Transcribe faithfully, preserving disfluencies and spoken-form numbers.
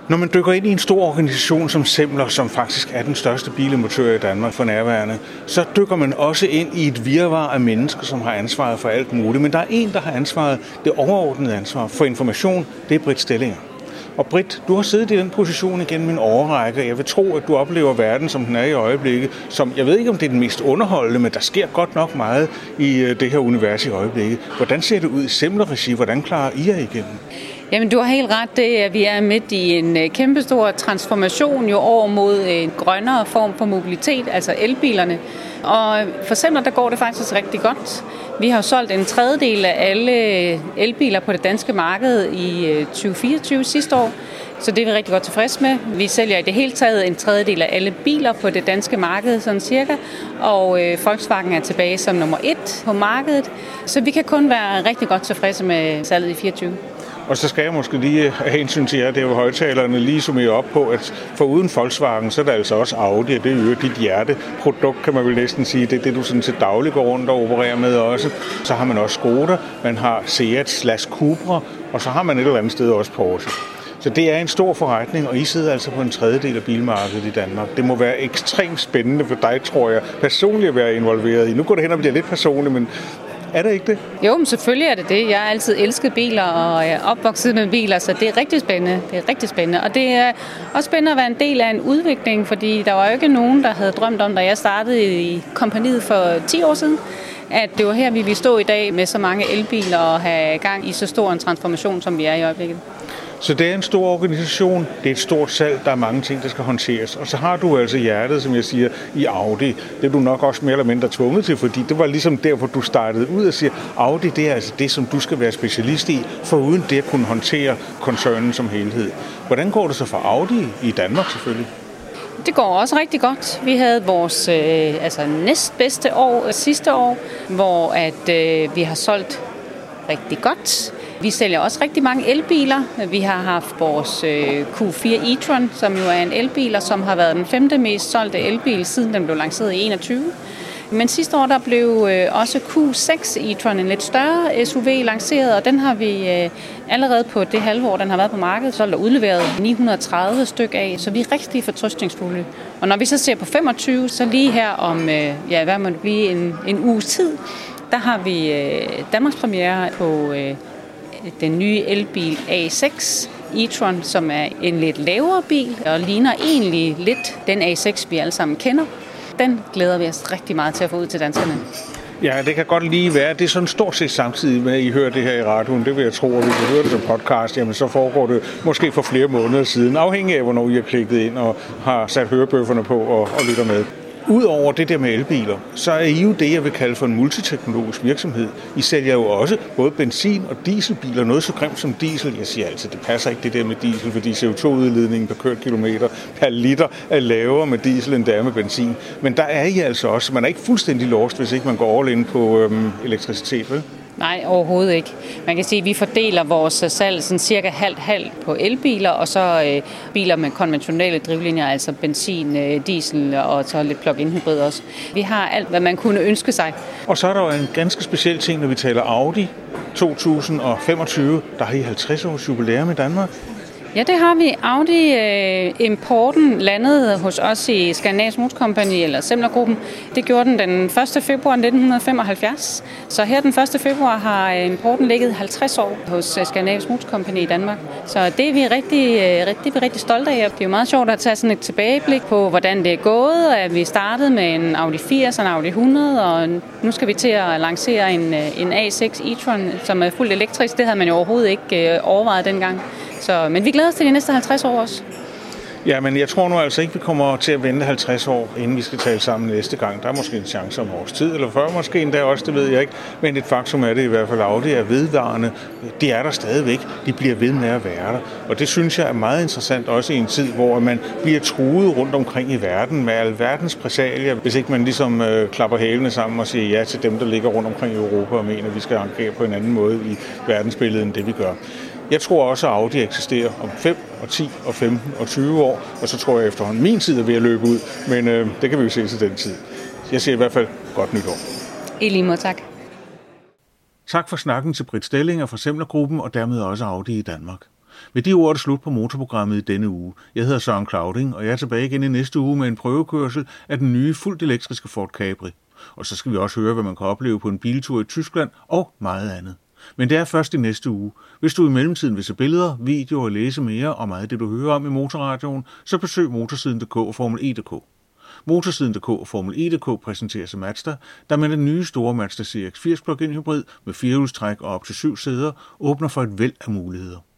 Når man dykker ind i en stor organisation som Semler, som faktisk er den største bilimportør i Danmark for nærværende, så dykker man også ind i et virvar af mennesker, som har ansvaret for alt muligt. Men der er en, der har ansvaret, det overordnede ansvar for information, det er Britt Stellinger. Og Britt, du har siddet i den position igennem en årrække. Jeg vil tro, at du oplever verden, som den er i øjeblikket, som jeg ved ikke, om det er den mest underholdende, men der sker godt nok meget i det her univers i øjeblikket. Hvordan ser det ud i Semler-regi? Hvordan klarer I jer igennem? Jamen, du har helt ret. Det er, vi er midt i en kæmpestor transformation jo over mod en grønnere form for mobilitet, altså elbilerne. Og for Semler, der går det faktisk rigtig godt. Vi har solgt en tredjedel af alle elbiler på det danske marked i tyve fireogtyve sidste år, så det er vi rigtig godt tilfreds med. Vi sælger i det hele taget en tredjedel af alle biler på det danske marked, sådan cirka, og øh, Volkswagen er tilbage som nummer et på markedet, så vi kan kun være rigtig godt tilfredse med salget i fireogtyve. Og så skal jeg måske lige have hensyn til jer, det er jo højtalerne, lige summere op på, at for uden Volkswagen, så er der altså også Audi, og det er jo dit hjerteprodukt, kan man vel næsten sige. Det er det, du sådan til daglig går rundt og opererer med også. Så har man også Skoda, man har Seat slash Cupra, og så har man et eller andet sted også Porsche. Så det er en stor forretning, og I sidder altså på en tredjedel af bilmarkedet i Danmark. Det må være ekstremt spændende for dig, tror jeg, personligt at være involveret i. Nu går det hen og bliver lidt personligt, men er det ikke det? Jo, men selvfølgelig er det det. Jeg har altid elsket biler og er opvokset med biler, så det er rigtig spændende. Det er rigtig spændende. Og det er også spændende at være en del af en udvikling, fordi der var jo ikke nogen, der havde drømt om, da jeg startede i kompagniet for ti år siden, at det var her, vi ville stå i dag med så mange elbiler og have gang i så stor en transformation, som vi er i øjeblikket. Så det er en stor organisation, det er et stort salg, der er mange ting, der skal håndteres. Og så har du altså hjertet, som jeg siger, i Audi. Det er du nok også mere eller mindre tvunget til, fordi det var ligesom der, hvor du startede ud og siger, Audi, det er altså det, som du skal være specialist i, foruden det at kunne håndtere koncernen som helhed. Hvordan går det så for Audi i Danmark selvfølgelig? Det går også rigtig godt. Vi havde vores øh, altså næstbedste år sidste år, hvor at, øh, vi har solgt rigtig godt. Vi sælger også rigtig mange elbiler. Vi har haft vores Q fire e-tron, som jo er en elbil, som har været den femte mest solgte elbil, siden den blev lanceret i enogtyve. Men sidste år der blev også Q seks e-tron, en lidt større S U V, lanceret, og den har vi allerede på det halve år, den har været på markedet, solgt og udleveret ni hundrede og tredive stykker af, så vi er rigtig fortrøstningsfulde. Og når vi så ser på femogtyve, så lige her om, ja, hvad må det blive, en, en uges tid, der har vi Danmarks premiere på den nye elbil A seks e-tron, som er en lidt lavere bil og ligner egentlig lidt den A seks, vi alle sammen kender. Den glæder vi os rigtig meget til at få ud til danskerne. Ja, det kan godt lige være. Det er sådan stort set samtidig med, at I hører det her i radioen. Det vil jeg tro, at hvis I hører det som podcast, jamen så foregår det måske for flere måneder siden, afhængig af, hvornår I har klikket ind og har sat hørebøfferne på og, og lytter med. Udover det der med elbiler, så er I jo det, jeg vil kalde for en multiteknologisk virksomhed. I sælger jo også både benzin- og dieselbiler, noget så grimt som diesel. Jeg siger altid, det passer ikke det der med diesel, fordi C O to udledningen per kørt kilometer per liter er lavere med diesel, end det er med benzin. Men der er I altså også. Man er ikke fuldstændig lost, hvis ikke man går all in på øhm, elektricitet, vel? Nej, overhovedet ikke. Man kan sige, at vi fordeler vores salg sådan cirka halvt-halvt på elbiler, og så øh, biler med konventionelle drivlinjer, altså benzin, øh, diesel og så lidt plug-in hybrid også. Vi har alt, hvad man kunne ønske sig. Og så er der jo en ganske speciel ting, når vi taler Audi to tusind femogtyve. Der har I halvtreds års jubilæum i Danmark. Ja, det har vi. Audi-importen landede hos os i Scandinavian Motor Company, eller Semler-gruppen. Det gjorde den den første februar nitten femoghalvfjerds. Så her den første februar har importen ligget halvtreds år hos Scandinavian Motor Company i Danmark. Så det er vi rigtig, rigtig, rigtig stolte af. Det er jo meget sjovt at tage sådan et tilbageblik på, hvordan det er gået. At vi startede med en Audi firs og en Audi hundrede, og nu skal vi til at lancere en, en A seks e-tron, som er fuldt elektrisk. Det havde man jo overhovedet ikke overvejet dengang. Så, men vi glæder os til de næste halvtreds år også. Ja, men jeg tror nu altså ikke, vi kommer til at vente halvtreds år, inden vi skal tale sammen næste gang. Der er måske en chance om års tid, eller før måske endda også, det ved jeg ikke. Men et faktum er det i hvert fald, at Audi er vedvarende. De er der stadigvæk. De bliver ved med at være der. Og det synes jeg er meget interessant, også i en tid, hvor man bliver truet rundt omkring i verden med alverdens præsalier. Hvis ikke man ligesom øh, klapper hælene sammen og siger ja til dem, der ligger rundt omkring i Europa og mener, at vi skal agere på en anden måde i verdensbilledet, end det vi gør. Jeg tror også, at Audi eksisterer om fem, og ti, og femten og tyve år, og så tror jeg efterhånden, min tid er ved at løbe ud, men øh, det kan vi jo se til den tid. Jeg siger i hvert fald godt nytår. I lige måde, tak. Tak for snakken til Britt Stellinger fra Semler-gruppen og dermed også Audi i Danmark. Med de ord er det slut på motorprogrammet i denne uge. Jeg hedder Søren Clauding, og jeg er tilbage igen i næste uge med en prøvekørsel af den nye fuldt elektriske Ford Capri. Og så skal vi også høre, hvad man kan opleve på en biltur i Tyskland og meget andet. Men det er først i næste uge. Hvis du i mellemtiden vil se billeder, videoer og læse mere om meget af det, du hører om i Motorradioen, så besøg motorsiden punktum d k og Formel E punktum d k. Motorsiden punktum d k og Formel E punktum d k præsenteres af Mazda, der med den nye store Mazda C X firs plug-in hybrid med firehjulstræk og op til syv sæder åbner for et væld af muligheder.